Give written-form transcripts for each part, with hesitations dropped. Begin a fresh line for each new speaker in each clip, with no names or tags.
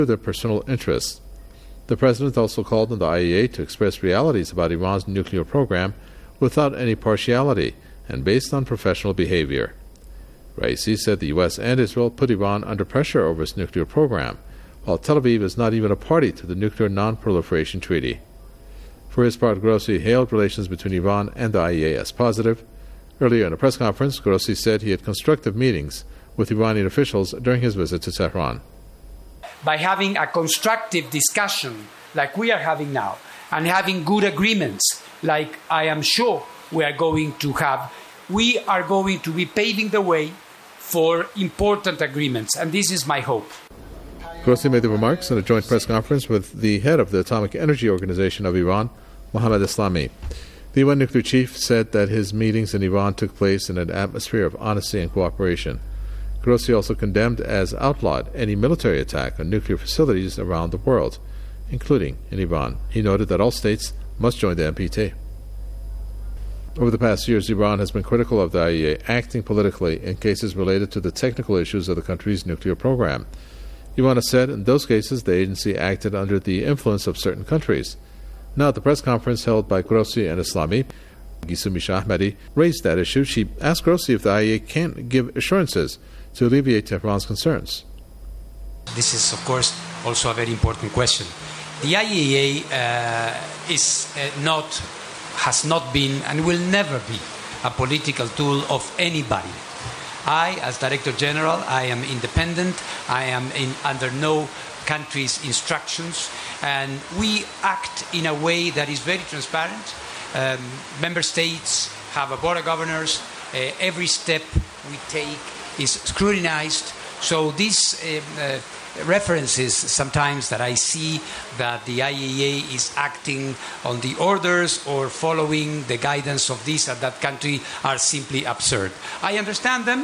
their personal interests. The president also called on the IAEA to express realities about Iran's nuclear program without any partiality and based on professional behavior. Raisi said the U.S. and Israel put Iran under pressure over its nuclear program, while Tel Aviv is not even a party to the Nuclear Non-Proliferation Treaty. For his part, Grossi hailed relations between Iran and the IAEA as positive. Earlier in a press conference, Grossi said he had constructive meetings with Iranian officials during his visit to Tehran.
By having a constructive discussion like we are having now, and having good agreements like I am sure we are going to have, we are going to be paving the way for important agreements, and this is my hope.
Grossi made the remarks in a joint press conference with the head of the Atomic Energy Organization of Iran, Mohammad Eslami. The UN nuclear chief said that his meetings in Iran took place in an atmosphere of honesty and cooperation. Grossi also condemned as outlawed any military attack on nuclear facilities around the world, including in Iran. He noted that all states must join the NPT. Over the past years, Iran has been critical of the IAEA acting politically in cases related to the technical issues of the country's nuclear program. Iran has said in those cases the agency acted under the influence of certain countries. Now, at the press conference held by Grossi and Eslami, Gisumi Shahmadi raised that issue. She asked Grossi if the IAEA can't give assurances to alleviate Tehran's concerns.
This is, of course, also a very important question. The IAEA has not been and will never be a political tool of anybody. I, as Director General, I am independent. I am under no country's instructions, and we act in a way that is very transparent. Member states have a board of governors. Every step we take is scrutinized. So these references sometimes that I see that the IAEA is acting on the orders or following the guidance of this or that country are simply absurd. I understand them,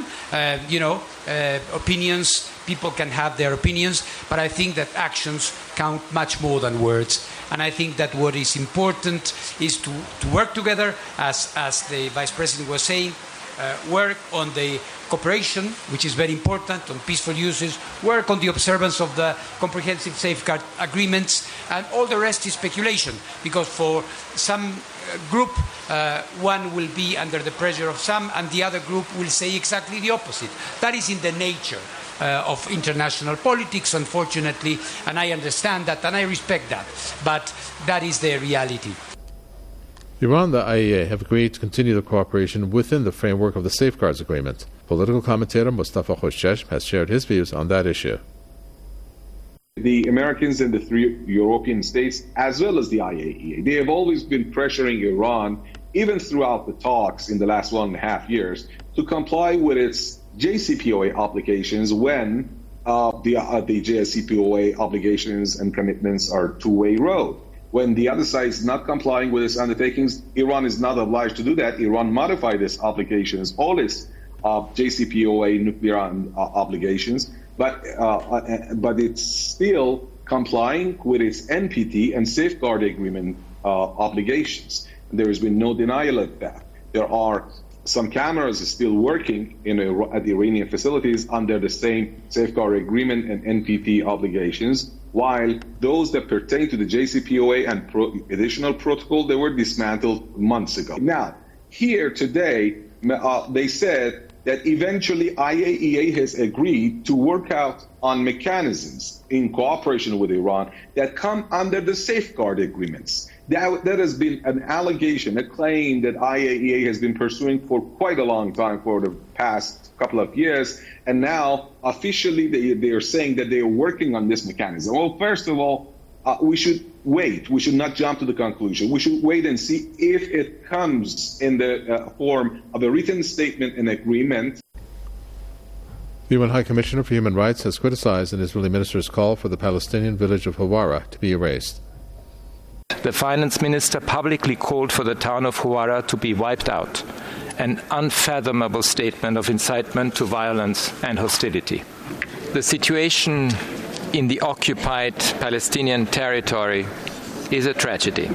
opinions, people can have their opinions, but I think that actions count much more than words. And I think that what is important is to work together, as the Vice President was saying, work on the cooperation, which is very important, on peaceful uses, work on the observance of the comprehensive safeguard agreements, and all the rest is speculation, because for some group, one will be under the pressure of some, and the other group will say exactly the opposite. That is in the nature of international politics, unfortunately, and I understand that, and I respect that, but that is the reality.
Iran and the IAEA have agreed to continue the cooperation within the framework of the Safeguards Agreement. Political commentator Mustafa Khoshcheshm has shared his views on that issue.
The Americans and the 3 European states, as well as the IAEA, they have always been pressuring Iran, even throughout the talks in the last 1.5 years, to comply with its JCPOA obligations when the JCPOA obligations and commitments are a two-way road. When the other side is not complying with its undertakings, Iran is not obliged to do that. Iran modified its obligations, all its JCPOA nuclear obligations, but it's still complying with its NPT and safeguard agreement obligations. And there has been no denial of that. There are some cameras still working at the Iranian facilities under the same safeguard agreement and NPT obligations, while those that pertain to the JCPOA and additional protocol, they were dismantled months ago. Now, here today, they said that eventually IAEA has agreed to work out on mechanisms in cooperation with Iran that come under the safeguard agreements. That has been an allegation, a claim that IAEA has been pursuing for quite a long time, for the past couple of years. And now, officially, they are saying that they are working on this mechanism. Well, first of all, we should wait. We should not jump to the conclusion. We should wait and see if it comes in the form of a written statement and agreement.
The UN High Commissioner for Human Rights has criticized an Israeli minister's call for the Palestinian village of Hawara to be erased.
The finance minister publicly called for the town of Hawara to be wiped out, an unfathomable statement of incitement to violence and hostility. The situation in the occupied Palestinian territory is a tragedy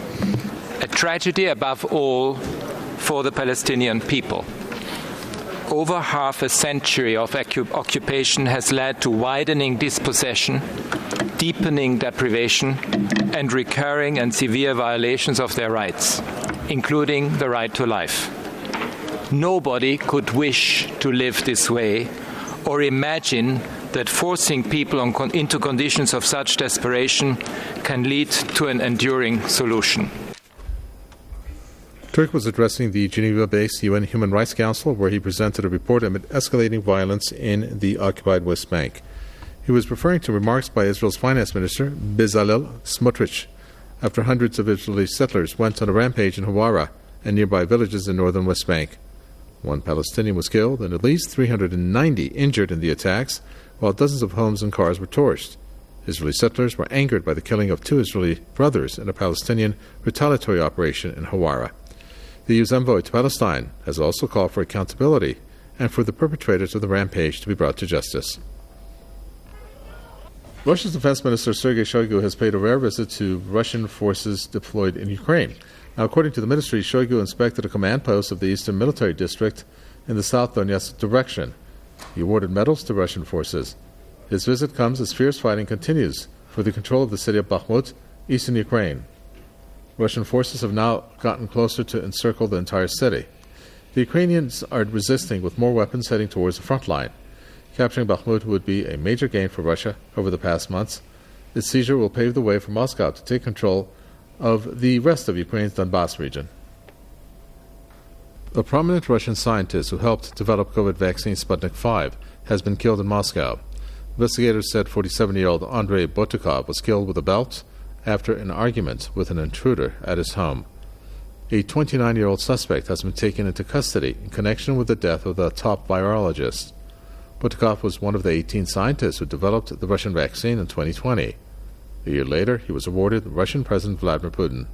above all for the Palestinian people. Over half a century of occupation has led to widening dispossession, deepening deprivation, and recurring and severe violations of their rights, including the right to life. Nobody could wish to live this way or imagine that forcing people into conditions of such desperation can lead to an enduring solution.
Turk was addressing the Geneva-based UN Human Rights Council, where he presented a report amid escalating violence in the occupied West Bank. He was referring to remarks by Israel's finance minister, Bezalel Smotrich, after hundreds of Israeli settlers went on a rampage in Hawara and nearby villages in northern West Bank. One Palestinian was killed and at least 390 injured in the attacks, while dozens of homes and cars were torched. Israeli settlers were angered by the killing of 2 Israeli brothers in a Palestinian retaliatory operation in Hawara. The EU's envoy to Palestine has also called for accountability and for the perpetrators of the rampage to be brought to justice. Russia's Defense Minister Sergei Shoigu has paid a rare visit to Russian forces deployed in Ukraine. Now, according to the ministry, Shoigu inspected a command post of the Eastern Military District in the South Donetsk direction. He awarded medals to Russian forces. His visit comes as fierce fighting continues for the control of the city of Bakhmut, eastern Ukraine. Russian forces have now gotten closer to encircle the entire city. The Ukrainians are resisting with more weapons heading towards the front line. Capturing Bakhmut would be a major gain for Russia over the past months. Its seizure will pave the way for Moscow to take control of the rest of Ukraine's Donbass region. A prominent Russian scientist who helped develop COVID vaccine Sputnik V has been killed in Moscow. Investigators said 47-year-old Andrei Botukov was killed with a belt after an argument with an intruder at his home. A 29-year-old suspect has been taken into custody in connection with the death of the top virologist. Botukov was one of the 18 scientists who developed the Russian vaccine in 2020. A year later, he was awarded Russian President Vladimir Putin.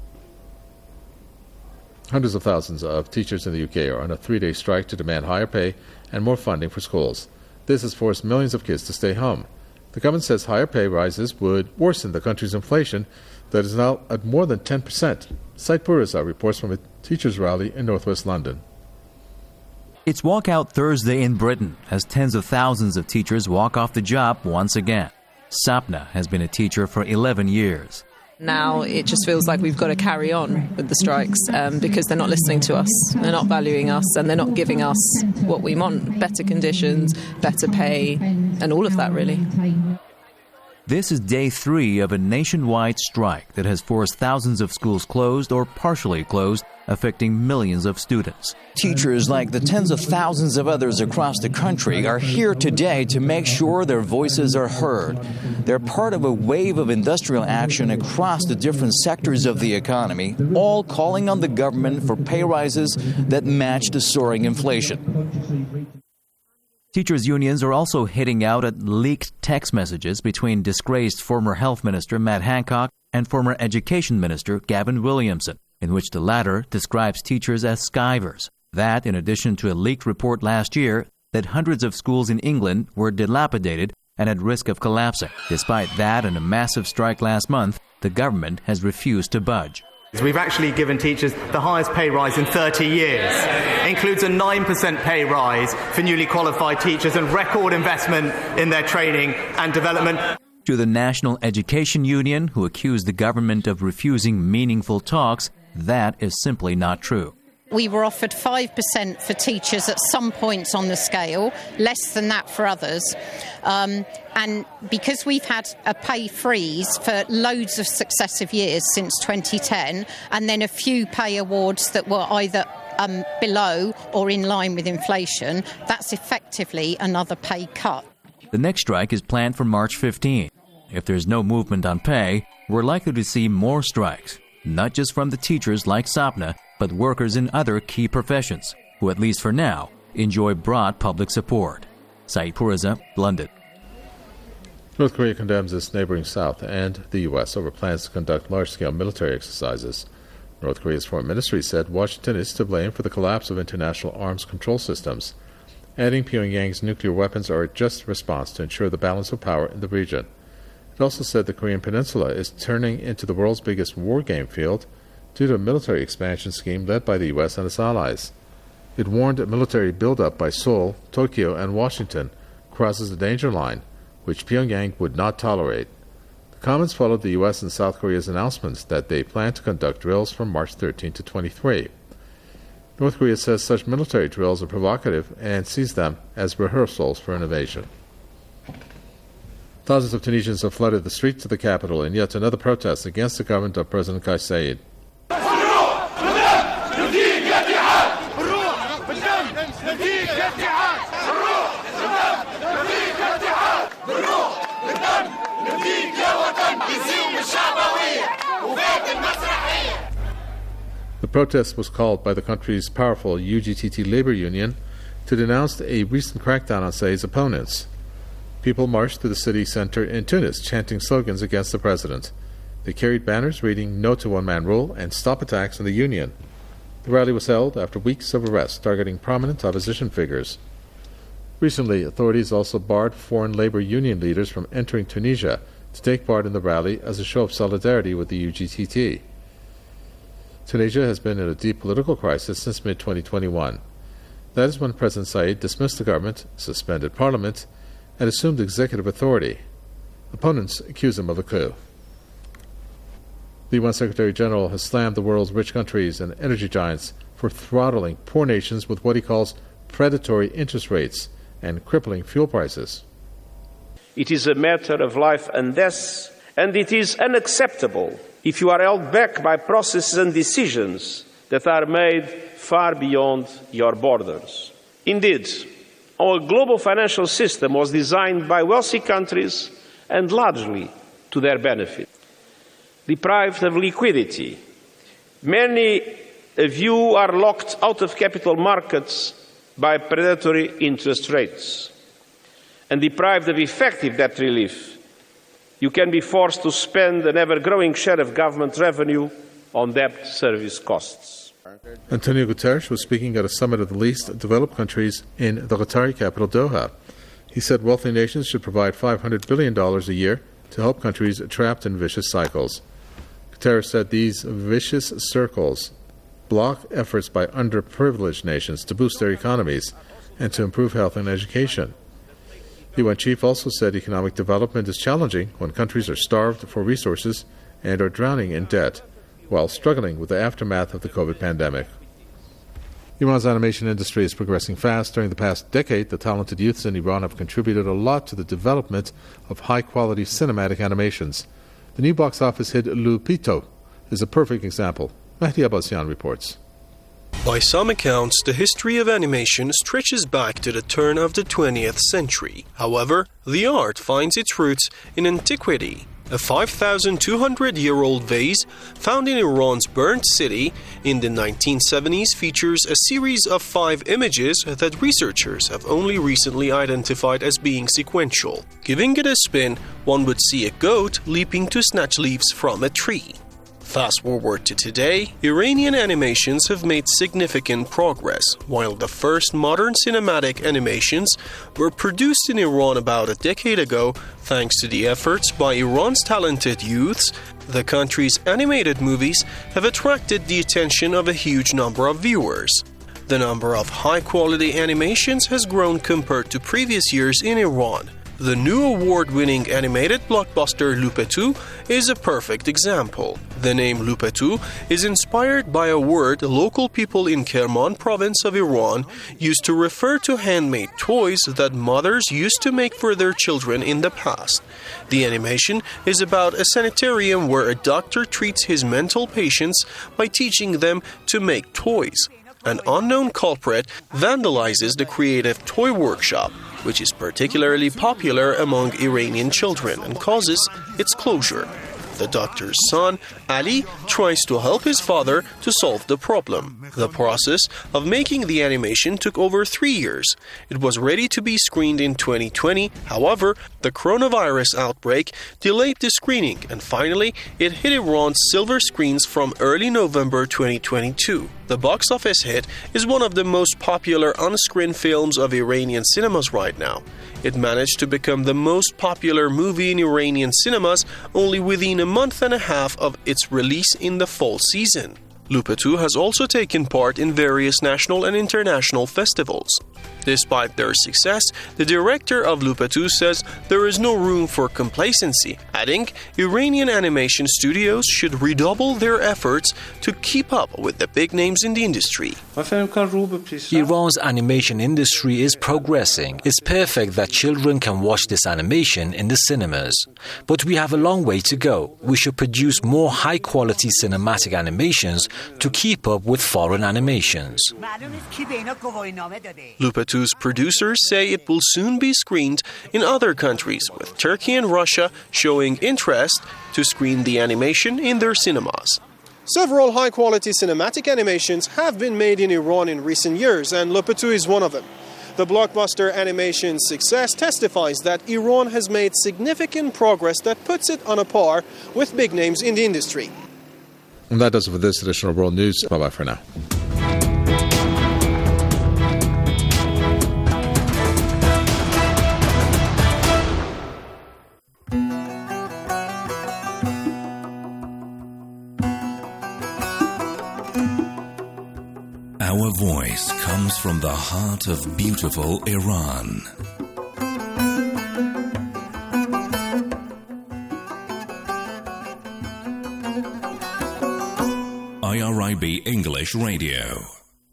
Hundreds of thousands of teachers in the UK are on a 3-day strike to demand higher pay and more funding for schools. This has forced millions of kids to stay home. The government says higher pay rises would worsen the country's inflation that is now at more than 10%. Said Puriza reports from a teachers' rally in northwest London.
It's Walkout Thursday in Britain as tens of thousands of teachers walk off the job once again. Sapna has been a teacher for 11 years.
Now it just feels like we've got to carry on with the strikes because they're not listening to us, they're not valuing us, and they're not giving us what we want, better conditions, better pay, and all of that really.
This is day 3 of a nationwide strike that has forced thousands of schools closed or partially closed, affecting millions of students.
Teachers, like the tens of thousands of others across the country, are here today to make sure their voices are heard. They're part of a wave of industrial action across the different sectors of the economy, all calling on the government for pay rises that match the soaring inflation.
Teachers' unions are also hitting out at leaked text messages between disgraced former Health Minister Matt Hancock and former Education Minister Gavin Williamson, in which the latter describes teachers as skivers. That, in addition to a leaked report last year that hundreds of schools in England were dilapidated and at risk of collapsing. Despite that and a massive strike last month, the government has refused to budge.
We've actually given teachers the highest pay rise in 30 years. It includes a 9% pay rise for newly qualified teachers and record investment in their training and development.
To the National Education Union, who accused the government of refusing meaningful talks, that is simply not true.
We were offered 5% for teachers at some points on the scale, less than that for others. And because we've had a pay freeze for loads of successive years since 2010, and then a few pay awards that were either below or in line with inflation, that's effectively another pay cut.
The next strike is planned for March 15. If there's no movement on pay, we're likely to see more strikes, not just from the teachers like Sapna, but workers in other key professions, who at least for now enjoy broad public support. Saeed Puriza, London.
North Korea condemns its neighboring South and the U.S. over plans to conduct large-scale military exercises. North Korea's foreign ministry said Washington is to blame for the collapse of international arms control systems, adding Pyongyang's nuclear weapons are a just response to ensure the balance of power in the region. It also said the Korean Peninsula is turning into the world's biggest war game field due to a military expansion scheme led by the U.S. and its allies. It warned a military buildup by Seoul, Tokyo, and Washington crosses the danger line, which Pyongyang would not tolerate. comments followed the U.S. and South Korea's announcements that they plan to conduct drills from March 13 to 23. North Korea says such military drills are provocative and sees them as rehearsals for innovation. Thousands of Tunisians have flooded the streets of the capital in yet another protest against the government of President Kais Saied. The protest was called by the country's powerful UGTT labor union to denounce a recent crackdown on Said's opponents. People marched to the city center in Tunis, chanting slogans against the president. They carried banners reading "No to One-Man Rule" and "Stop Attacks on the Union." The rally was held after weeks of arrests targeting prominent opposition figures. Recently, authorities also barred foreign labor union leaders from entering Tunisia to take part in the rally as a show of solidarity with the UGTT. Tunisia has been in a deep political crisis since mid-2021. That is when President Said dismissed the government, suspended parliament, and assumed executive authority. Opponents accuse him of a coup. The UN Secretary General has slammed the world's rich countries and energy giants for throttling poor nations with what he calls predatory interest rates and crippling fuel prices.
It is a matter of life and death, and it is unacceptable if you are held back by processes and decisions that are made far beyond your borders. Indeed, our global financial system was designed by wealthy countries and largely to their benefit. Deprived of liquidity, many of you are locked out of capital markets by predatory interest rates. And deprived of effective debt relief, you can be forced to spend an ever-growing share of government revenue on debt service costs.
Antonio Guterres was speaking at a summit of the least developed countries in the Qatari capital, Doha. He said wealthy nations should provide $500 billion a year to help countries trapped in vicious cycles. Guterres said these vicious circles block efforts by underprivileged nations to boost their economies and to improve health and education. The UN chief also said economic development is challenging when countries are starved for resources and are drowning in debt while struggling with the aftermath of the COVID pandemic. Iran's animation industry is progressing fast. During the past decade, the talented youths in Iran have contributed a lot to the development of high-quality cinematic animations. The new box office hit Lupito is a perfect example. Mahdi Abbasian reports.
By some accounts, the history of animation stretches back to the turn of the 20th century. However, the art finds its roots in antiquity. A 5,200-year-old vase found in Iran's burnt city in the 1970s features a series of 5 images that researchers have only recently identified as being sequential. Giving it a spin, one would see a goat leaping to snatch leaves from a tree. Fast forward to today, Iranian animations have made significant progress. While the first modern cinematic animations were produced in Iran about a decade ago, thanks to the efforts by Iran's talented youths, the country's animated movies have attracted the attention of a huge number of viewers. The number of high-quality animations has grown compared to previous years in Iran. The new award-winning animated blockbuster Lupetu is a perfect example. The name Lupetu is inspired by a word the local people in Kerman province of Iran used to refer to handmade toys that mothers used to make for their children in the past. The animation is about a sanitarium where a doctor treats his mental patients by teaching them to make toys. An unknown culprit vandalizes the creative toy workshop, which is particularly popular among Iranian children, and causes its closure. The doctor's son, Ali, tries to help his father to solve the problem. The process of making the animation took over 3 years. It was ready to be screened in 2020. However, the coronavirus outbreak delayed the screening, and finally, it hit Iran's silver screens from early November 2022. The box office hit is one of the most popular on-screen films of Iranian cinemas right now. It managed to become the most popular movie in Iranian cinemas only within a month and a half of its release in the fall season. Lupetu has also taken part in various national and international festivals. Despite their success, the director of Lupatou says there is no room for complacency, adding Iranian animation studios should redouble their efforts to keep up with the big names in the industry.
Iran's animation industry is progressing. It's perfect that children can watch this animation in the cinemas. But we have a long way to go. We should produce more high-quality cinematic animations to keep up with foreign animations.
Lupatou's producers say it will soon be screened in other countries, with Turkey and Russia showing interest to screen the animation in their cinemas.
Several high-quality cinematic animations have been made in Iran in recent years, and Lupatou is one of them. The blockbuster animation's success testifies that Iran has made significant progress that puts it on a par with big names in the industry.
And that does it for this edition of World News. Bye-bye for now.
Our voice comes from the heart of beautiful Iran. IRIB English Radio.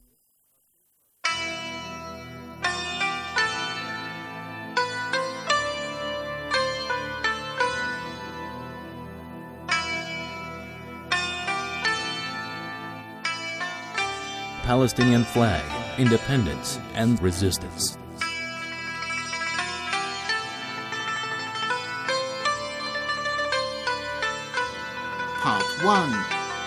Palestinian flag, independence, and resistance.
Part 1.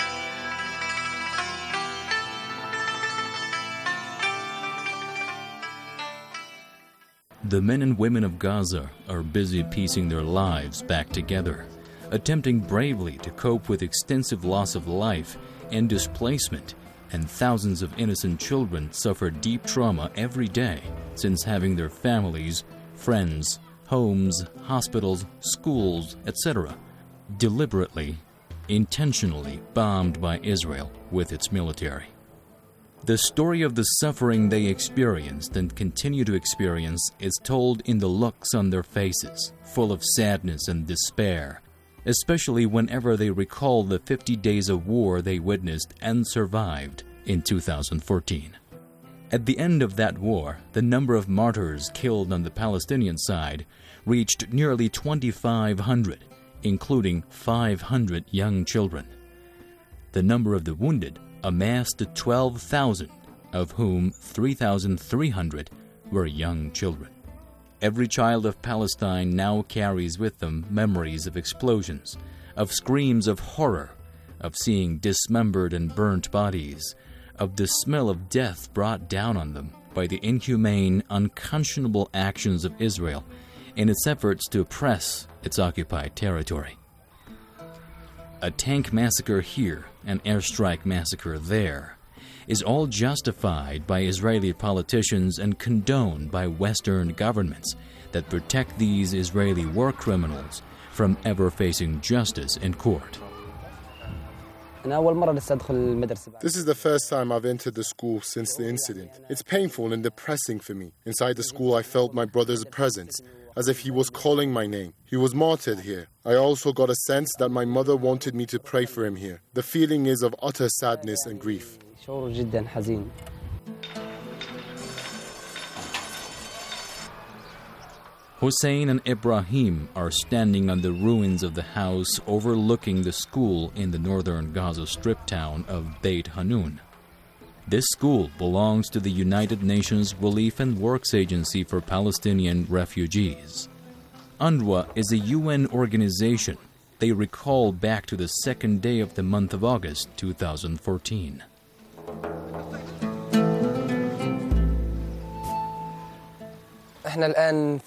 The men and women of Gaza are busy piecing their lives back together, attempting bravely to cope with extensive loss of life and displacement, and thousands of innocent children suffer deep trauma every day since having their families, friends, homes, hospitals, schools, etc. deliberately, intentionally bombed by Israel with its military. The story of the suffering they experienced and continue to experience is told in the looks on their faces, full of sadness and despair, especially whenever they recall the 50 days of war they witnessed and survived in 2014. At the end of that war, the number of martyrs killed on the Palestinian side reached nearly 2,500, including 500 young children. The number of the wounded amassed to 12,000, of whom 3,300 were young children. Every child of Palestine now carries with them memories of explosions, of screams of horror, of seeing dismembered and burnt bodies, of the smell of death brought down on them by the inhumane, unconscionable actions of Israel in its efforts to oppress its occupied territory. A tank massacre here, an airstrike massacre there, is all justified by Israeli politicians and condoned by Western governments that protect these Israeli war criminals from ever facing justice in court.
This is the first time I've entered the school since the incident. It's painful and depressing for me. Inside the school, I felt my brother's presence, as if he was calling my name. He was martyred here. I also got a sense that my mother wanted me to pray for him here. The feeling is of utter sadness and grief.
Hussein and Ibrahim are standing on the ruins of the house overlooking the school in the northern Gaza Strip town of Beit Hanun. This school belongs to the United Nations Relief and Works Agency for Palestinian Refugees. UNRWA is a UN organization. They recall back to the second day of the month of August 2014.
We are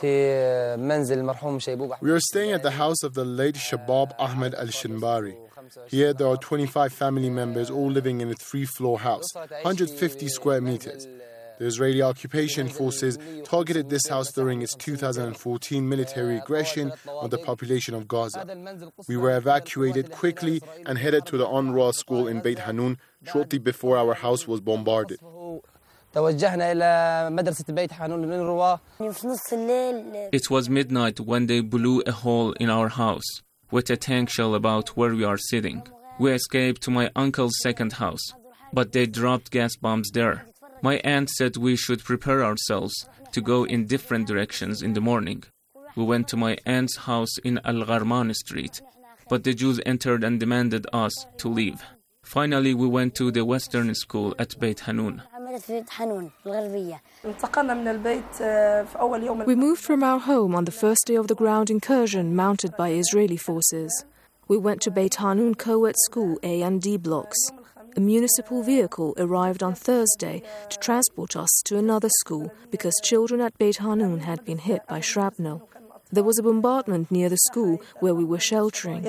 staying at the house of the late Shabab Ahmed al-Shinbari. Here there are 25 family members all living in a 3-floor house, 150 square meters. The Israeli occupation forces targeted this house during its 2014 military aggression on the population of Gaza. We were evacuated quickly and headed to the UNRWA school in Beit Hanun shortly before our house was bombarded.
It was midnight when they blew a hole in our house with a tank shell about where we are sitting. We escaped to my uncle's second house, but they dropped gas bombs there. My aunt said we should prepare ourselves to go in different directions in the morning. We went to my aunt's house in Al-Gharman Street, but the Jews entered and demanded us to leave. Finally, we went to the Western school at Beit Hanun.
We moved from our home on the first day of the ground incursion mounted by Israeli forces. We went to Beit Hanun co-ed school A and D blocks. A municipal vehicle arrived on Thursday to transport us to another school because children at Beit Hanun had been hit by shrapnel. There was a bombardment near the school where we were sheltering.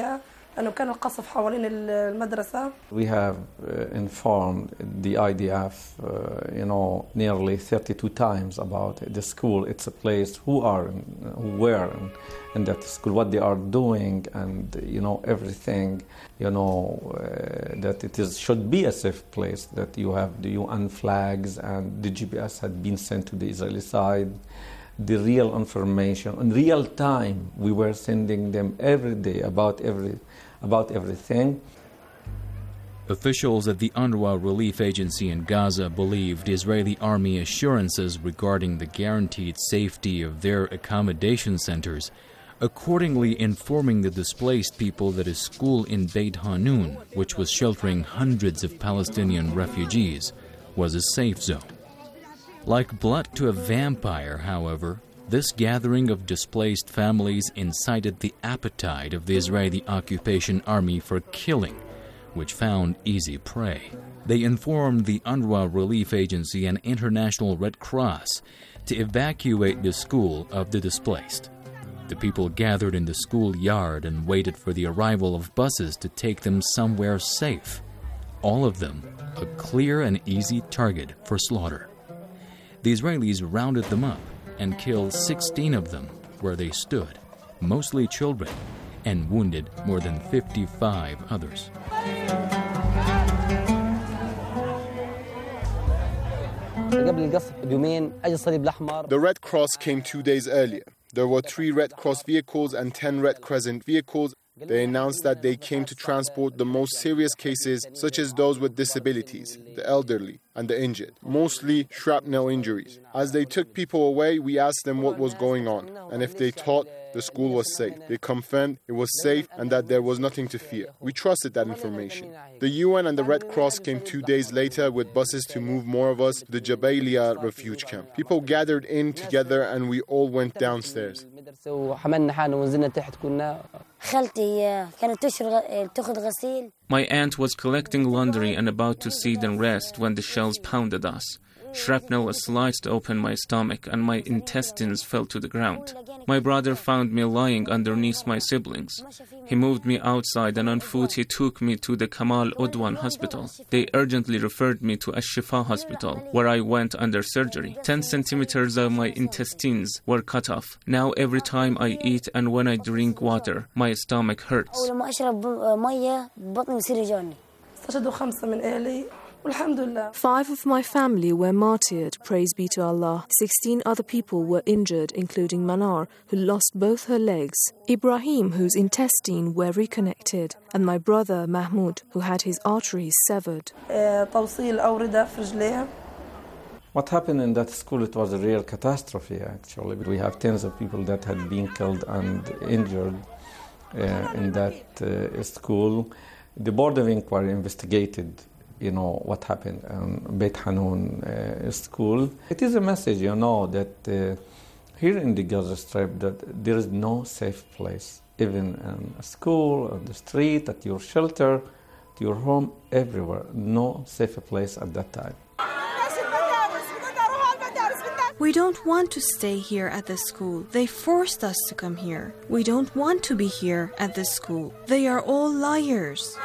We have informed the IDF, nearly 32 times about the school. It's a place who were in that school, what they are doing, and everything. That it should be a safe place. That you have the UN flags and the GPS had been sent to the Israeli side. The real information in real time, we were sending them every day about everything.
Officials at the UNRWA relief agency in Gaza believed Israeli army assurances regarding the guaranteed safety of their accommodation centers, accordingly informing the displaced people that a school in Beit Hanun, which was sheltering hundreds of Palestinian refugees, was a safe zone. Like blood to a vampire, however, this gathering of displaced families incited the appetite of the Israeli occupation army for killing, which found easy prey. They informed the UNRWA Relief Agency and International Red Cross to evacuate the school of the displaced. The people gathered in the schoolyard and waited for the arrival of buses to take them somewhere safe. All of them a clear and easy target for slaughter. The Israelis rounded them up and killed 16 of them where they stood, mostly children, and wounded more than 55 others.
The Red Cross came 2 days earlier. There were 3 Red Cross vehicles and 10 Red Crescent vehicles. They announced that they came to transport the most serious cases, such as those with disabilities, the elderly, and the injured, mostly shrapnel injuries. As they took people away, we asked them what was going on, and if they thought the school was safe. They confirmed it was safe and that there was nothing to fear. We trusted that information. The UN and the Red Cross came 2 days later with buses to move more of us to the Jabalia refugee camp. People gathered in together and we all went downstairs.
My aunt was collecting laundry and about to sit and rest when the shells pounded us. Shrapnel sliced open my stomach and my intestines fell to the ground. My brother found me lying underneath my siblings. He moved me outside and on foot he took me to the Kamal Udwan hospital. They urgently referred me to Ash-Shifa hospital, where I went under surgery. 10 centimeters of my intestines were cut off. Now every time I eat and when I drink water, my stomach hurts.
5 of my family were martyred, praise be to Allah. 16 other people were injured, including Manar, who lost both her legs, Ibrahim, whose intestines were reconnected, and my brother Mahmoud, who had his arteries severed.
What happened in that school, it was a real catastrophe, actually. We have tens of people that had been killed and injured in that school. The Board of Inquiry investigated what happened in Beit Hanun school. It is a message, that here in the Gaza Strip that there is no safe place, even in a school, on the street, at your shelter, to your home, everywhere. No safe place at that time.
We don't want to stay here at this school. They forced us to come here. We don't want to be here at this school. They are all liars.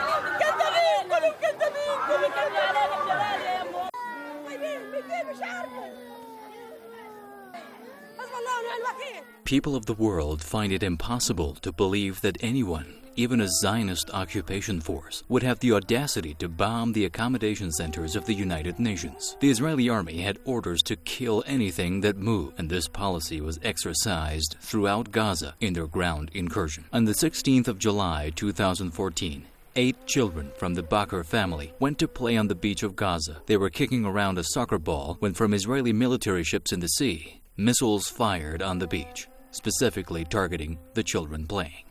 People of the world find it impossible to believe that anyone even a Zionist occupation force, would have the audacity to bomb the accommodation centers of the United Nations. The Israeli army had orders to kill anything that moved, and this policy was exercised throughout Gaza in their ground incursion. On the 16th of July 2014, 8 children from the Bakr family went to play on the beach of Gaza. They were kicking around a soccer ball when from Israeli military ships in the sea, missiles fired on the beach, specifically targeting the children playing.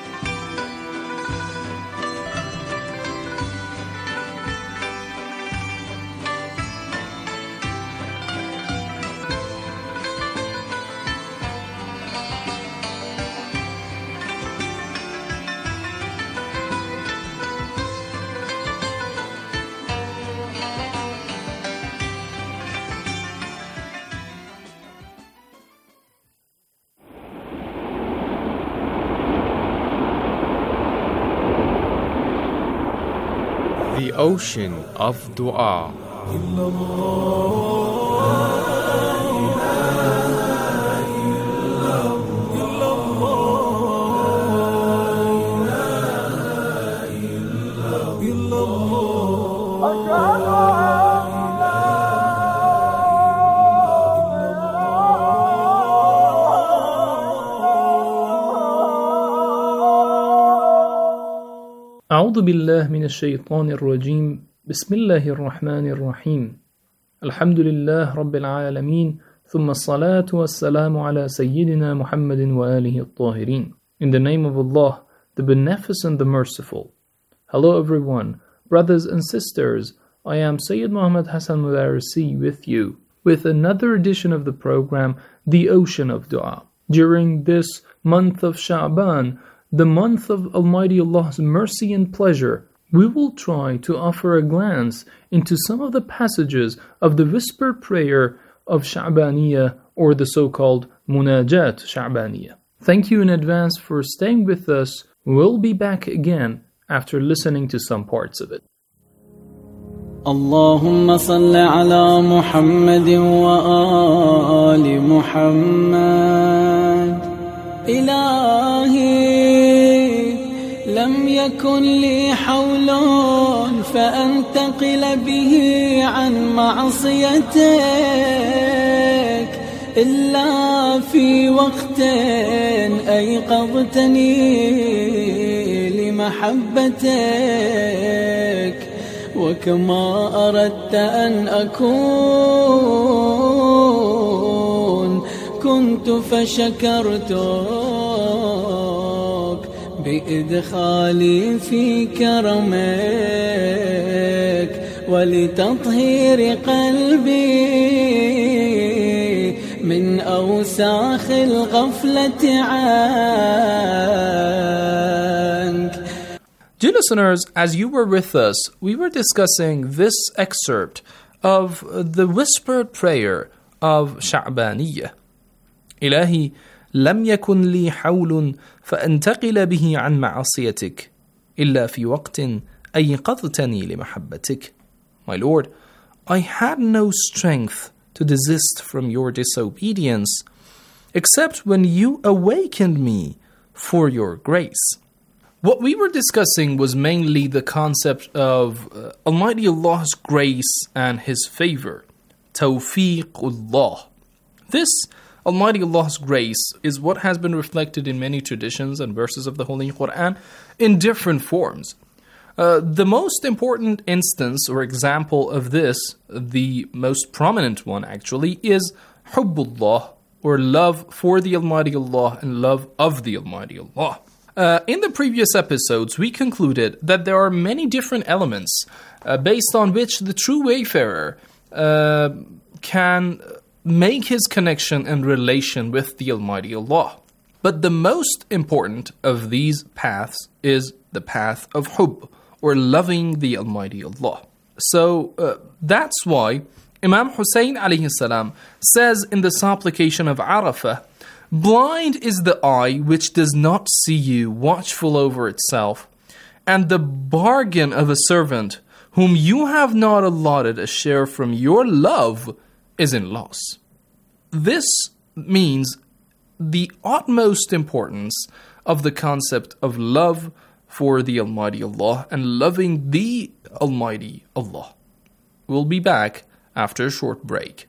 The ocean of dua.
أعوذ بالله من الشيطان الرجيم بسم الله الرحمن الرحيم الحمد لله رب العالمين ثم الصلاة والسلام على سيدنا محمد وآله الطاهرين. In the name of Allah, the Beneficent, the Merciful. Hello everyone, brothers and sisters. I am Sayyid Muhammad Hassan Mudarisi with you with another edition of the program, The Ocean of Dua. During this month of Sha'ban, the month of Almighty Allah's mercy and pleasure, we will try to offer a glance into some of the passages of the whisper prayer of Sha'baniyah, or the so-called Munajat Sha'baniyah. Thank you in advance for staying with us. We'll be back again after listening to some parts of it.
اللهم صل على محمد وآل محمد إلهي لم يكن لي حول فأنتقل به عن معصيتك إلا في وقت أيقظتني لمحبتك وكما أردت أن أكون كنت فشكرتك بإدخالي في كرمك ولتطهير قلبي من أوساخ الغفلة عنك.
Dear listeners, as you were with us, we were discussing this excerpt of the whispered prayer of Sha'baniyah. إلهي لم يكن لي حول فأنتقل به عن معصيتك إلا في وقت أيقظتني لمحبتك. My Lord, I had no strength to desist from your disobedience except when you awakened me for your grace. What we were discussing was mainly the concept of Almighty Allah's grace and His favor. Tawfiqullah. This Almighty Allah's grace is what has been reflected in many traditions and verses of the Holy Quran in different forms. The most important instance or example of this, the most prominent one actually, is Hubbullah, or love for the Almighty Allah and love of the Almighty Allah. In the previous episodes, we concluded that there are many different elements based on which the true wayfarer can make his connection and relation with the Almighty Allah. But the most important of these paths is the path of hubb, or loving the Almighty Allah. So that's why Imam Hussein alayhi salam says in the supplication of Arafah, blind is the eye which does not see you, watchful over itself, and the bargain of a servant whom you have not allotted a share from your love is in loss. This means the utmost importance of the concept of love for the Almighty Allah and loving the Almighty Allah. We'll be back after a short break.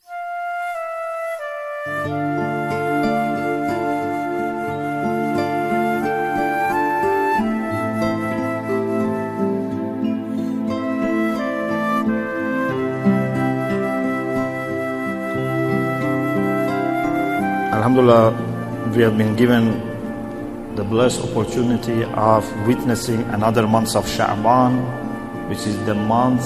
Alhamdulillah, we have been given the blessed opportunity of witnessing another month of Sha'ban, which is the month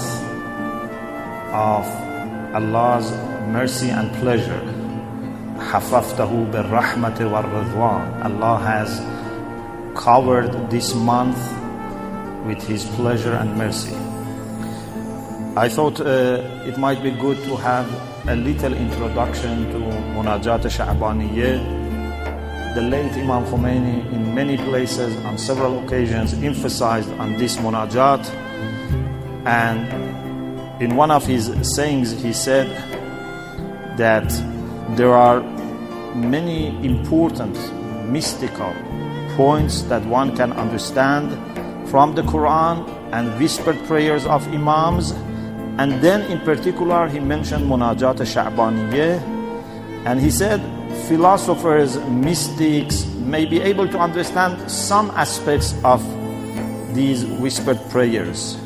of Allah's mercy and pleasure. حَفَفْتَهُ بِالرَّحْمَةِ وَالرِّضْوَانِ. Allah has covered this month with His pleasure and mercy. I thought it might be good to have a little introduction to Munajat Sha'baniyya. The late Imam Khomeini in many places on several occasions emphasized on this Munajat, and in one of his sayings he said that there are many important mystical points that one can understand from the Quran and whispered prayers of Imams. And then in particular he mentioned Munajat Sha'baniyya, and he said philosophers, mystics may be able to understand some aspects of these whispered prayers.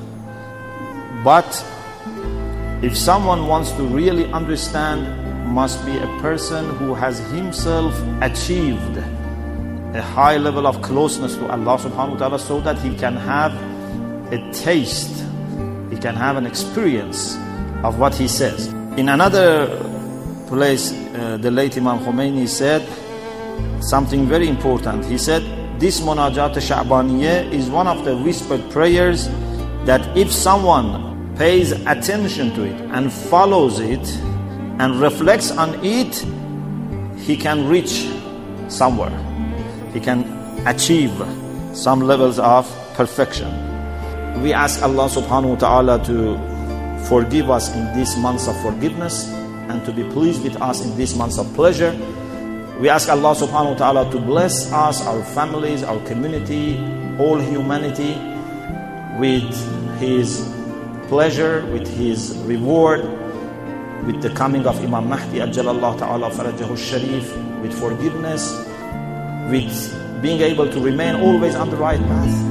But if someone wants to really understand, must be a person who has himself achieved a high level of closeness to Allah subhanahu wa ta'ala, so that he can have a taste, he can have an experience of what he says. In another place, the late Imam Khomeini said something very important. He said, this Munajat Sha'baniyya is one of the whispered prayers that if someone pays attention to it and follows it and reflects on it, he can reach somewhere. He can achieve some levels of perfection. We ask Allah subhanahu wa ta'ala to forgive us in this month of forgiveness and to be pleased with us in this month of pleasure. We ask Allah subhanahu wa ta'ala to bless us, our families, our community, all humanity with His pleasure, with His reward, with the coming of Imam Mahdi Ajjalallahu ta'ala farajahu sharif, with forgiveness, with being able to remain always on the right path.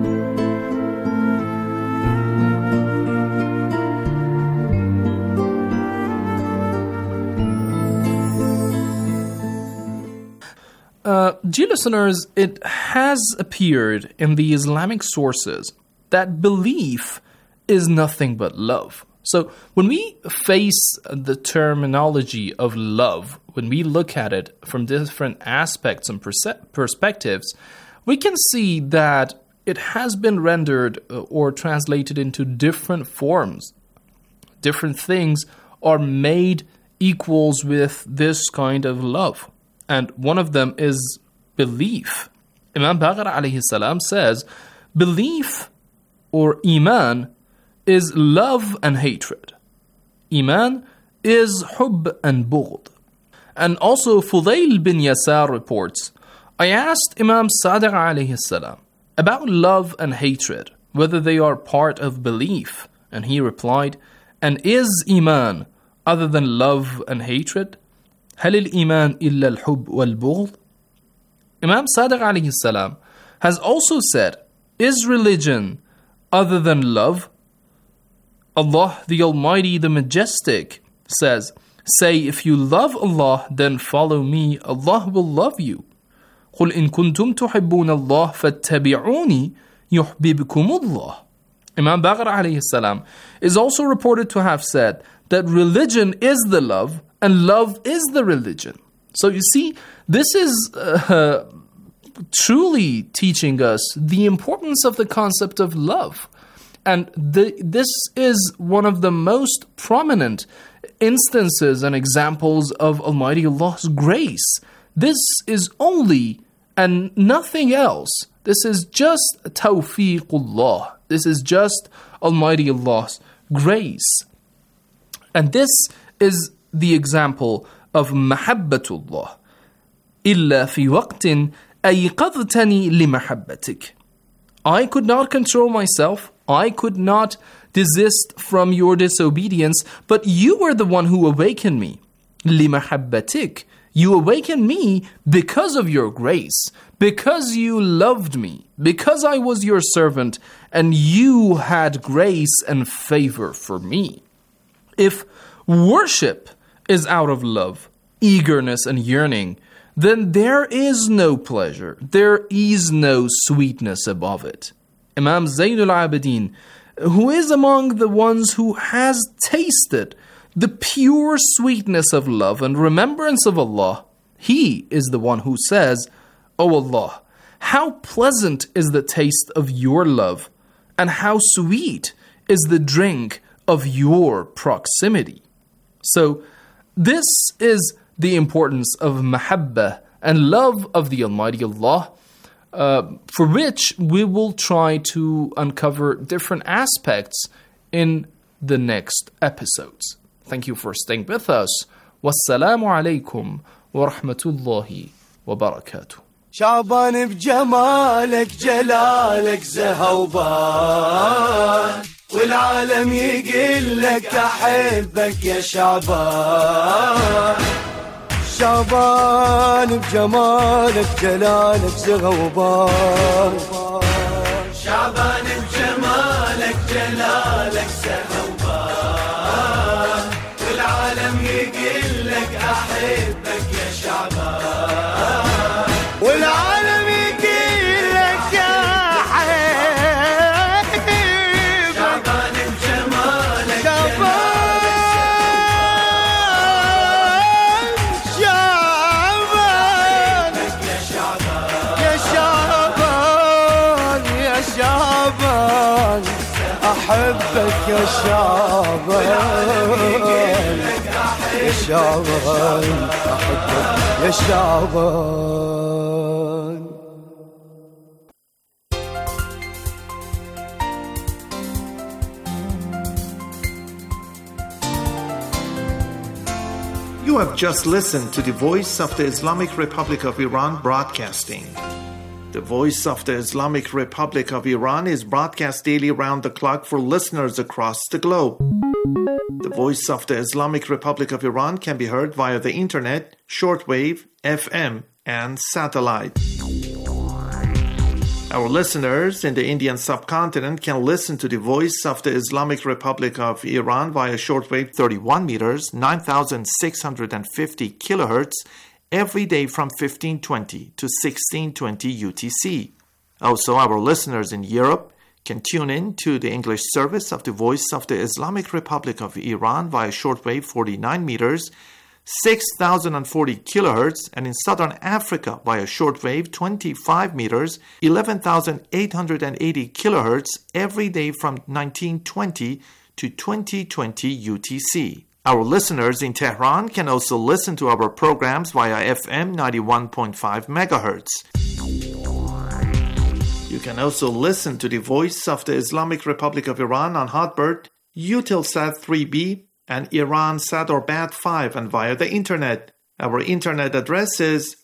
Dear listeners, it has appeared in the Islamic sources that belief is nothing but love. So when we face the terminology of love, when we look at it from different aspects and perspectives, we can see that it has been rendered or translated into different forms. Different things are made equals with this kind of love. And one of them is belief. Imam Baqir alayhi salam says, belief or iman is love and hatred. Iman is hubb and bughd. And also Fudayl bin Yasar reports, I asked Imam Sadiq alayhi salam about love and hatred, whether they are part of belief. And he replied, and is iman other than love and hatred? هل الإيمان إلا الحب والبغض? Imam Sadiq alayhi salam has also said, is religion other than love? Allah the Almighty, the Majestic says, say, if you love Allah, then follow me, Allah will love you. قُلْ إِن كُنْتُمْ تُحِبُّونَ اللَّهَ فَاتَّبِعُونِي يُحْبِبْكُمُ اللَّهِ. Imam Baqir alayhi salam is also reported to have said that religion is the love and love is the religion. So you see, this is truly teaching us the importance of the concept of love. And this is one of the most prominent instances and examples of Almighty Allah's grace. This is only and nothing else. This is just tawfiqullah. This is just Almighty Allah's grace. And this is the example of mahabbatullah. إِلَّا فِي وَقْتٍ أَيْقَظْتَنِي لِمَحَبَّتِكَ. I could not control myself. I could not desist from your disobedience, but you were the one who awakened me. لِمَحَبَّتِكَ. You awakened me because of your grace, because you loved me, because I was your servant, and you had grace and favor for me. If worship is out of love, eagerness, and yearning, then there is no pleasure, there is no sweetness above it. Imam Zainul Abidin, who is among the ones who has tasted the pure sweetness of love and remembrance of Allah, he is the one who says, O Allah, how pleasant is the taste of your love, and how sweet is the drink of your proximity. So, this is the importance of mahabbah and love of the Almighty Allah, for which we will try to uncover different aspects in the next episodes. Thank you for staying with us. Wassalamu alaikum wa rahmatullahi wa barakatuh.
شعبان بجمالك جلالك زهوبان والعالم يقول لك أحبك يا شعبان شعبان بجمالك جلالك زهوبان شعبان بجمالك جلالك زهوبان والعالم يقول لك أحبك يا شعبان والعالم يقول لك يا حبيب شعبان بجمالك شعبان يا شعبان يا شعبان أحبك يا شعبان يا شعبان أحبك يا شعبان.
You have just listened to the Voice of the Islamic Republic of Iran broadcasting. The Voice of the Islamic Republic of Iran is broadcast daily around the clock for listeners across the globe. The Voice of the Islamic Republic of Iran can be heard via the internet, shortwave, FM, and satellite. Our listeners in the Indian subcontinent can listen to the Voice of the Islamic Republic of Iran via shortwave 31 meters, 9,650 kilohertz, every day from 1520 to 1620 UTC. Also, our listeners in Europe can tune in to the English service of the Voice of the Islamic Republic of Iran via shortwave 49 meters, 6,040 kilohertz, and in Southern Africa via shortwave 25 meters, 11,880 kilohertz, every day from 1920 to 2020 UTC. Our listeners in Tehran can also listen to our programs via FM 91.5 megahertz. You can also listen to the Voice of the Islamic Republic of Iran on Hotbird, Eutelsat 3B, and Iransat or Bat5, and via the internet. Our internet address is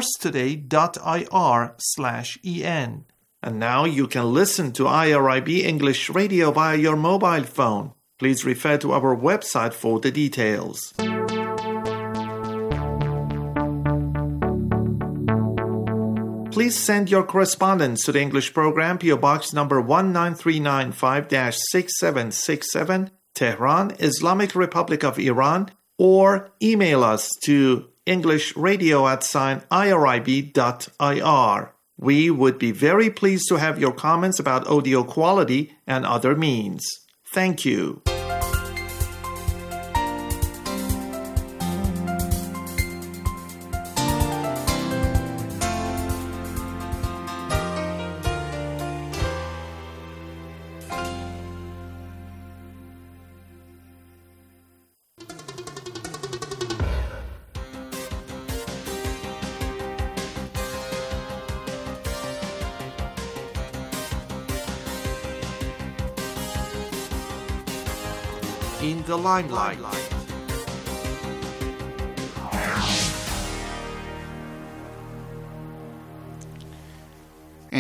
parstoday.ir/en. And now you can listen to IRIB English Radio via your mobile phone. Please refer to our website for the details. Please send your correspondence to the English program, PO Box number 19395-6767, Tehran, Islamic Republic of Iran, or email us to englishradio@irib.ir. We would be very pleased to have your comments about audio quality and other means. Thank you. In the limelight.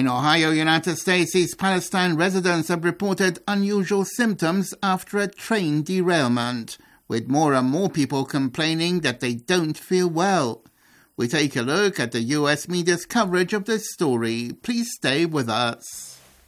In Ohio, United States, East Palestine residents have reported unusual symptoms after a train derailment, with more and more people complaining that they don't feel well. We take a look at the US media's coverage of this story. Please stay with us.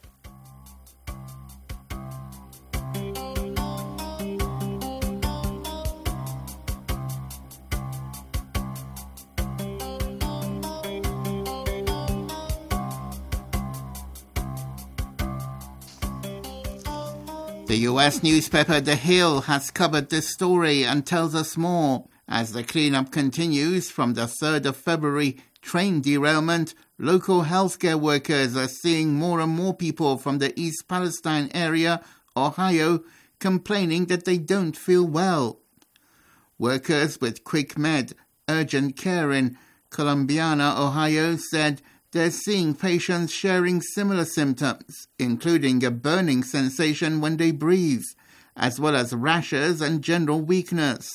The US newspaper The Hill has covered this story and tells us more. As the cleanup continues from the 3rd of February train derailment, local healthcare workers are seeing more and more people from the East Palestine area, Ohio, complaining that they don't feel well. Workers with Quick Med Urgent Care in Columbiana, Ohio, said they're seeing patients sharing similar symptoms, including a burning sensation when they breathe, as well as rashes and general weakness.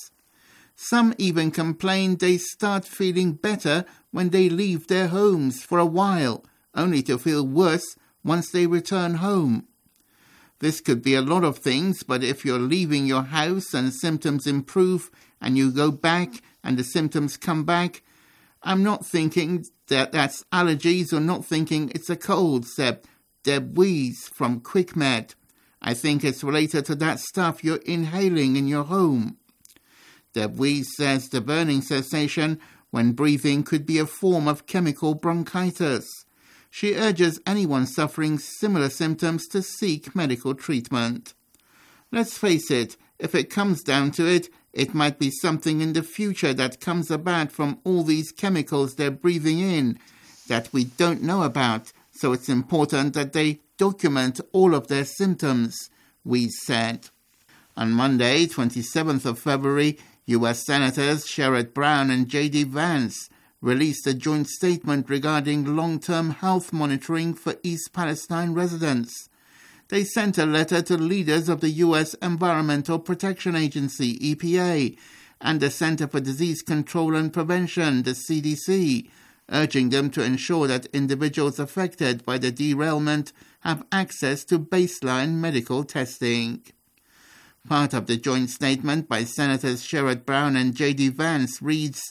Some even complain they start feeling better when they leave their homes for a while, only to feel worse once they return home. This could be a lot of things, but if you're leaving your house and symptoms improve and you go back and the symptoms come back, I'm not thinking that's allergies or not thinking it's a cold, said Deb Wees from QuickMed. I think it's related to that stuff you're inhaling in your home. Deb Wees says the burning sensation when breathing could be a form of chemical bronchitis. She urges anyone suffering similar symptoms to seek medical treatment. Let's face it, if it comes down to it, it might be something in the future that comes about from all these chemicals they're breathing in that we don't know about, so it's important that they document all of their symptoms, Wees said. On Monday, 27th of February, U.S. Senators Sherrod Brown and J.D. Vance released a joint statement regarding long-term health monitoring for East Palestine residents. They sent a letter to leaders of the U.S. Environmental Protection Agency, EPA, and the Center for Disease Control and Prevention, the CDC, urging them to ensure that individuals affected by the derailment have access to baseline medical testing. Part of the joint statement by Senators Sherrod Brown and J.D. Vance reads,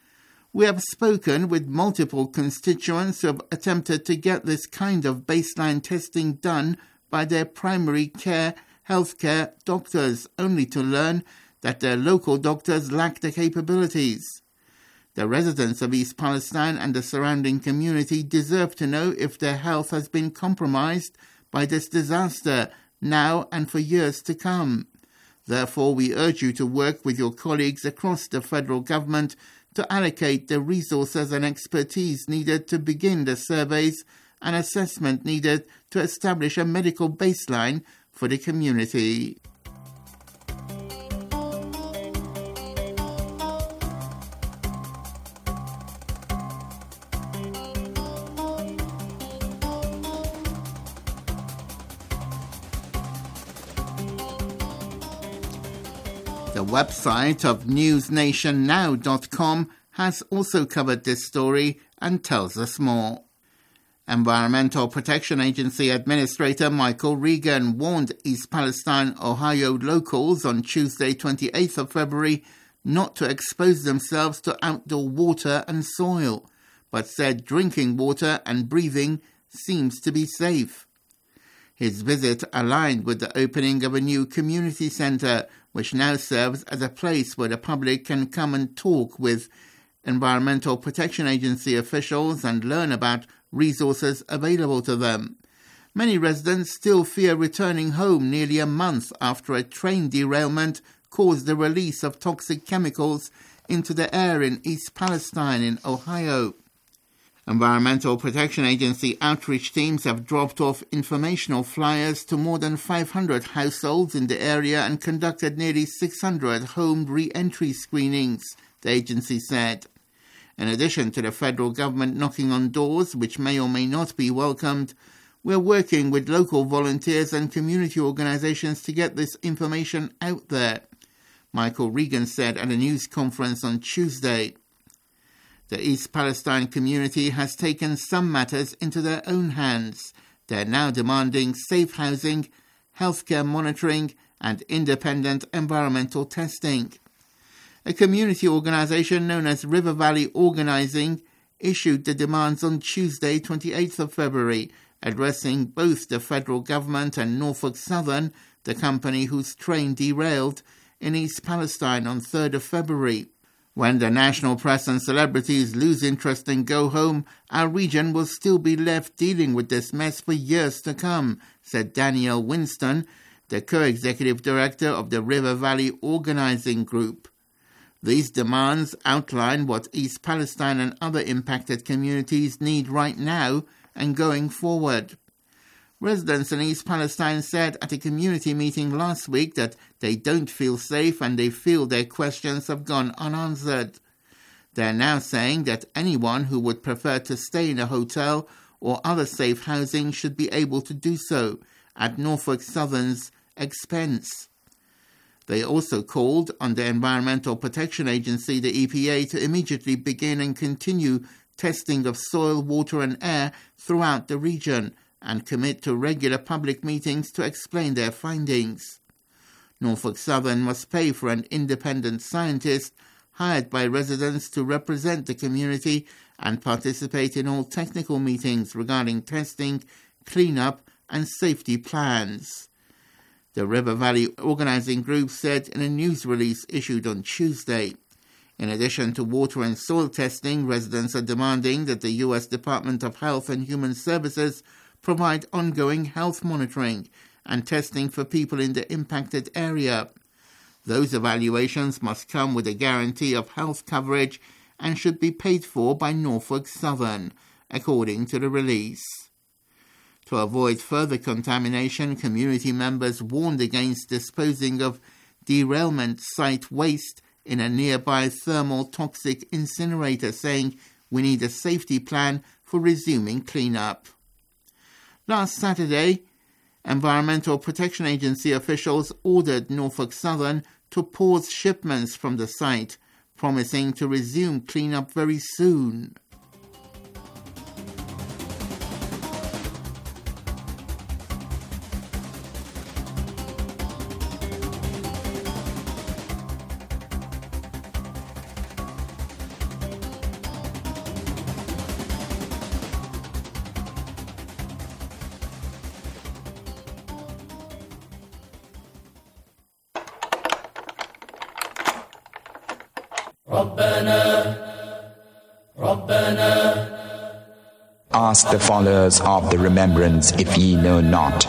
"We have spoken with multiple constituents who have attempted to get this kind of baseline testing done by their primary care healthcare doctors, only to learn that their local doctors lack the capabilities. The residents of East Palestine and the surrounding community deserve to know if their health has been compromised by this disaster now and for years to come. Therefore, we urge you to work with your colleagues across the federal government to allocate the resources and expertise needed to begin the surveys and assessment needed to establish a medical baseline for the community." The website of newsnationnow.com has also covered this story and tells us more. Environmental Protection Agency Administrator Michael Regan warned East Palestine, Ohio locals on Tuesday, 28th of February, not to expose themselves to outdoor water and soil, but said drinking water and breathing seems to be safe. His visit aligned with the opening of a new community center, which now serves as a place where the public can come and talk with Environmental Protection Agency officials and learn about resources available to them. Many residents still fear returning home nearly a month after a train derailment caused the release of toxic chemicals into the air in East Palestine in Ohio. Environmental Protection Agency outreach teams have dropped off informational flyers to more than 500 households in the area and conducted nearly 600 home re-entry screenings, the agency said. In addition to the federal government knocking on doors, which may or may not be welcomed, we're working with local volunteers and community organizations to get this information out there, Michael Regan said at a news conference on Tuesday. The East Palestine community has taken some matters into their own hands. They're now demanding safe housing, healthcare monitoring, and independent environmental testing. A community organisation known as River Valley Organising issued the demands on Tuesday, 28th of February, addressing both the federal government and Norfolk Southern, the company whose train derailed in East Palestine on 3rd of February. When the national press and celebrities lose interest and go home, our region will still be left dealing with this mess for years to come, said Danielle Winston, the co-executive director of the River Valley Organising Group. These demands outline what East Palestine and other impacted communities need right now and going forward. Residents in East Palestine said at a community meeting last week that they don't feel safe and they feel their questions have gone unanswered. They're now saying that anyone who would prefer to stay in a hotel or other safe housing should be able to do so at Norfolk Southern's expense. They also called on the Environmental Protection Agency, the EPA, to immediately begin and continue testing of soil, water and air throughout the region and commit to regular public meetings to explain their findings. Norfolk Southern must pay for an independent scientist hired by residents to represent the community and participate in all technical meetings regarding testing, cleanup and safety plans. The River Valley Organising Group said in a news release issued on Tuesday. In addition to water and soil testing, residents are demanding that the U.S. Department of Health and Human Services provide ongoing health monitoring and testing for people in the impacted area. Those evaluations must come with a guarantee of health coverage and should be paid for by Norfolk Southern, according to the release. To avoid further contamination, community members warned against disposing of derailment site waste in a nearby thermal toxic incinerator, saying we need a safety plan for resuming cleanup. Last Saturday, Environmental Protection Agency officials ordered Norfolk Southern to pause shipments from the site, promising to resume cleanup very soon.
Ask the followers of the remembrance if ye know not.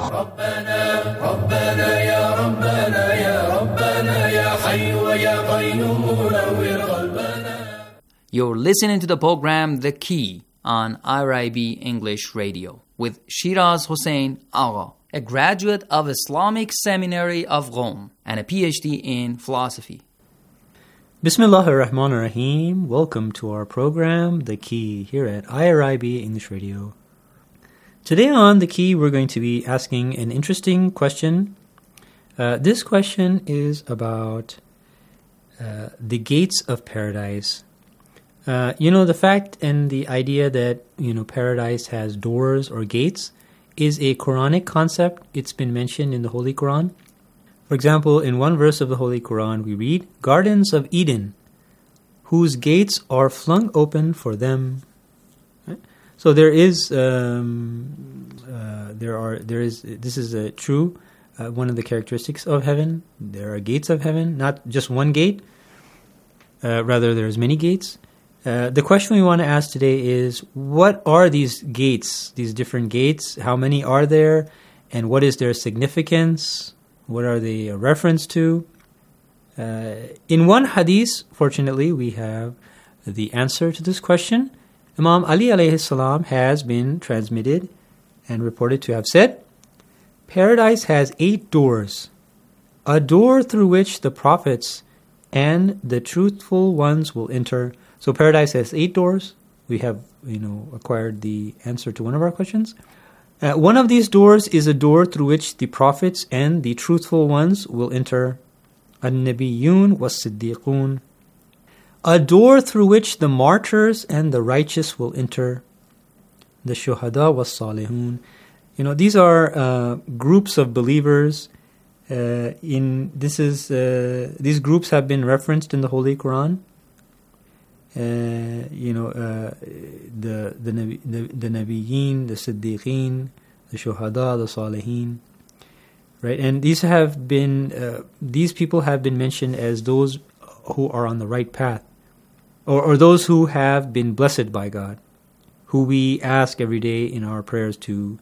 You're listening to the program The Key on IRIB English Radio with Shiraz Hossein Agha, a graduate of Islamic Seminary of Rome and a PhD in philosophy.
Bismillah ar-Rahman ar-Rahim. Welcome to our program, The Key, here at IRIB English Radio. Today on The Key, we're going to be asking an interesting question. This question is about the gates of paradise. The fact and the idea that, paradise has doors or gates is a Quranic concept. It's been mentioned in the Holy Quran. For example, in one verse of the Holy Quran, we read, "Gardens of Eden, whose gates are flung open for them." Right? So there is, this is true. One of the characteristics of heaven. There are gates of heaven, not just one gate. Rather, there's many gates. The question we want to ask today is, what are these gates? These different gates? How many are there, and what is their significance? What are they a reference to? In one hadith, fortunately, we have the answer to this question. Imam Ali alayhi salam has been transmitted and reported to have said, "Paradise has 8 doors, a door through which the prophets and the truthful ones will enter." So paradise has 8 doors. We have, acquired the answer to one of our questions. One of these doors is a door through which the prophets and the truthful ones will enter. An-Nabiyyun was-Siddiqun. a door through which the martyrs and the righteous will enter, the shuhada was salihun. These are groups of believers. These groups have been referenced in the Holy Quran. The Nabiyyin, the Siddiqeen, the Shuhada, the Salihin, right? And these people have been mentioned as those who are on the right path, or those who have been blessed by God, who we ask every day in our prayers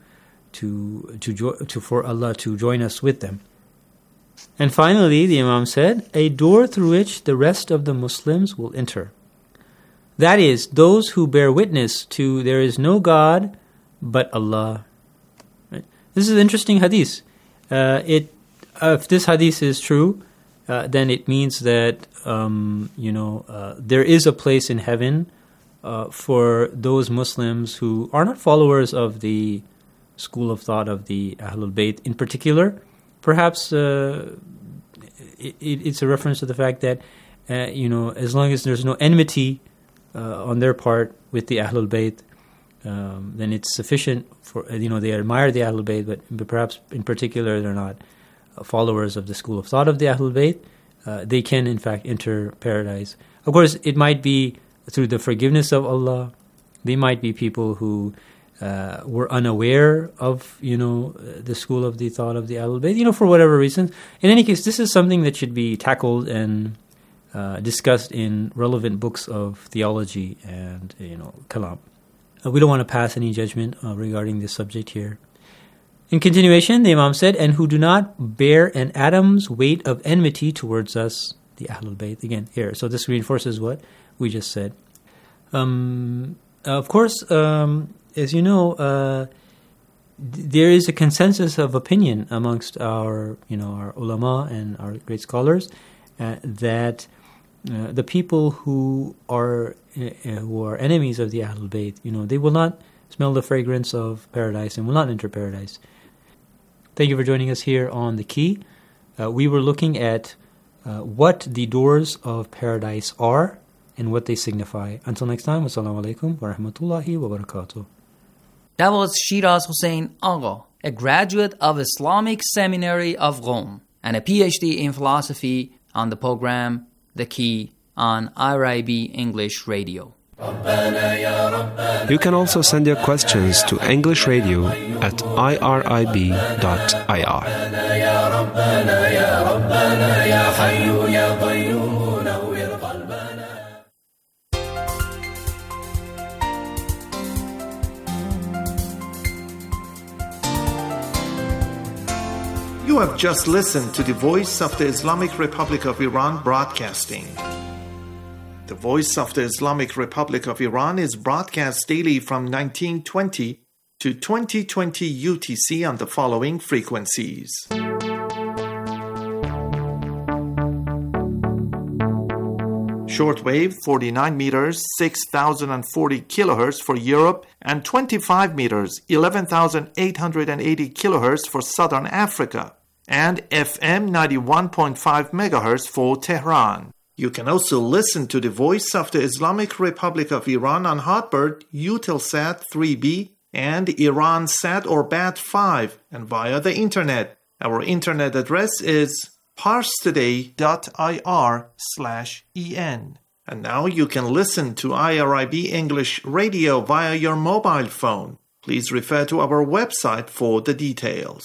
for Allah to join us with them. And finally, the Imam said, a door through which the rest of the Muslims will enter. That is, those who bear witness to there is no God but Allah. Right? This is an interesting hadith. If this hadith is true, then it means that there is a place in heaven for those Muslims who are not followers of the school of thought of the Ahlul Bayt in particular. Perhaps it's a reference to the fact that as long as there's no enmity on their part with the Ahlul Bayt, then it's sufficient for they admire the Ahlul Bayt, but perhaps in particular they're not followers of the school of thought of the Ahlul Bayt. They can in fact enter paradise. Of course, it might be through the forgiveness of Allah. They might be people who were unaware of the school of the thought of the Ahlul Bayt, for whatever reason. In any case, this is something that should be tackled and discussed in relevant books of theology and kalam. We don't want to pass any judgment regarding this subject here. In continuation, the Imam said, and who do not bear an atom's weight of enmity towards us, the Ahlul Bayt. Again, here. So this reinforces what we just said. Of course, as you know, there is a consensus of opinion amongst our ulama and our great scholars that the people who are enemies of the Ahlul Bayt, they will not smell the fragrance of paradise and will not enter paradise. Thank you for joining us here on The Key. We were looking at what the doors of paradise are and what they signify. Until next time, wassalamu alaikum wa rahmatullahi wa barakatuh.
That was Shiraz Hussain Agha, a graduate of Islamic Seminary of Rome and a PhD in philosophy, on the program The Key on IRIB English Radio.
You can also send your questions to English Radio at irib.ir.
You have just listened to the Voice of the Islamic Republic of Iran broadcasting. The Voice of the Islamic Republic of Iran is broadcast daily from 1920 to 2020 UTC on the following frequencies. Shortwave 49 meters, 6,040 kilohertz for Europe, and 25 meters, 11,880 kilohertz for Southern Africa, and FM 91.5 megahertz for Tehran. You can also listen to the Voice of the Islamic Republic of Iran on Hotbird, Eutelsat 3B, and Iransat or BAT5, and via the Internet. Our Internet address is parstoday.ir/en. And now you can listen to IRIB English Radio via your mobile phone. Please refer to our website for the details.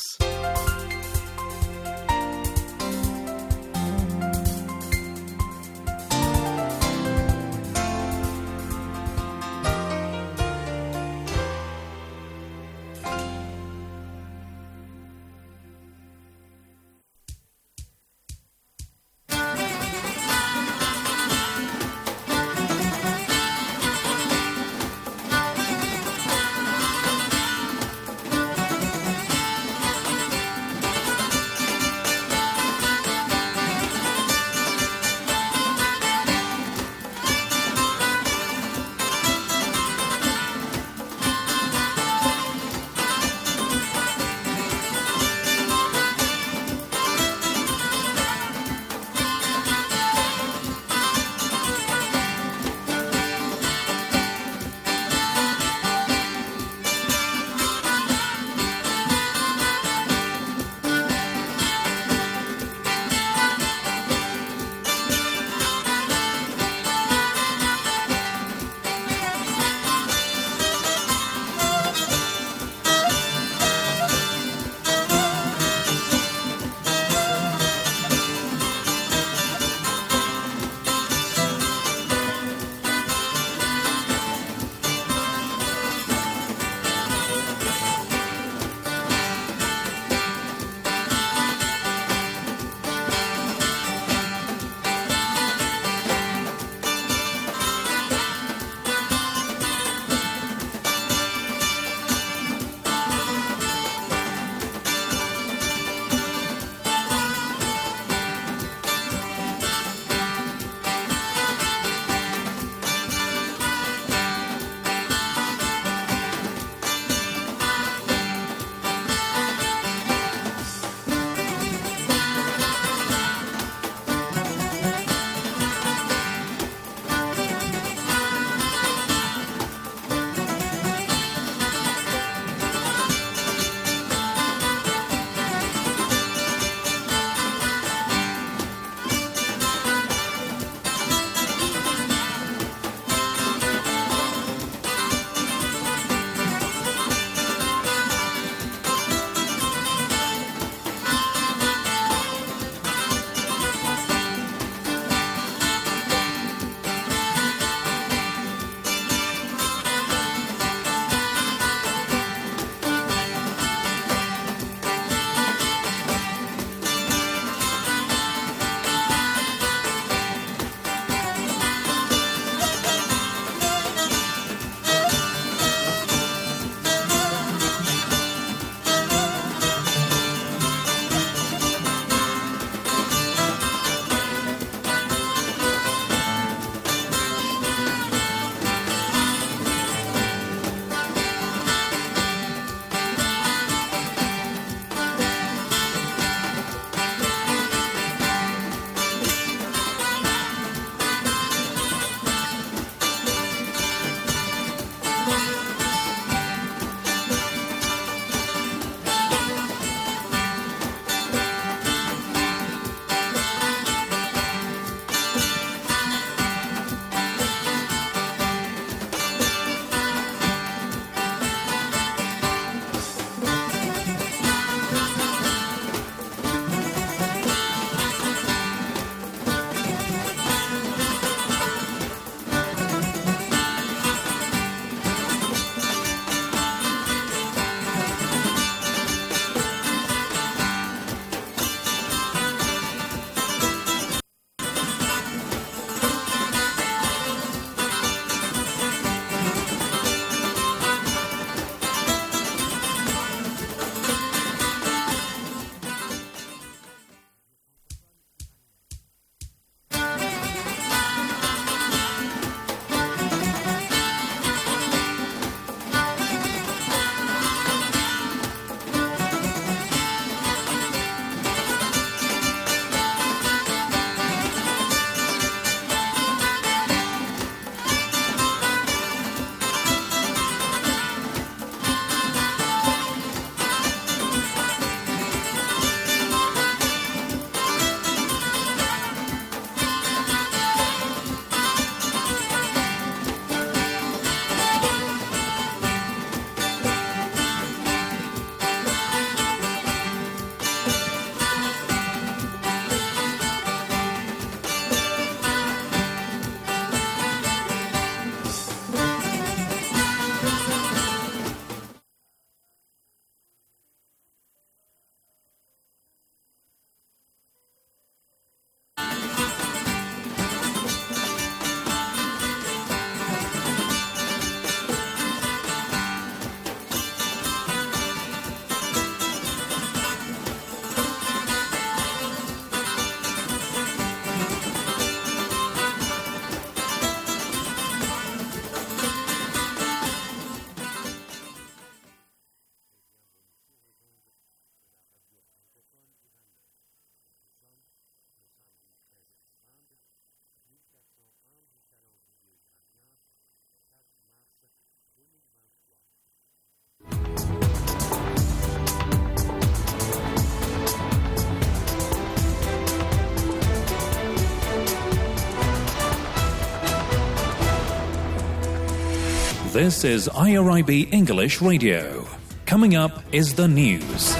This is IRIB English Radio. Coming up is the news.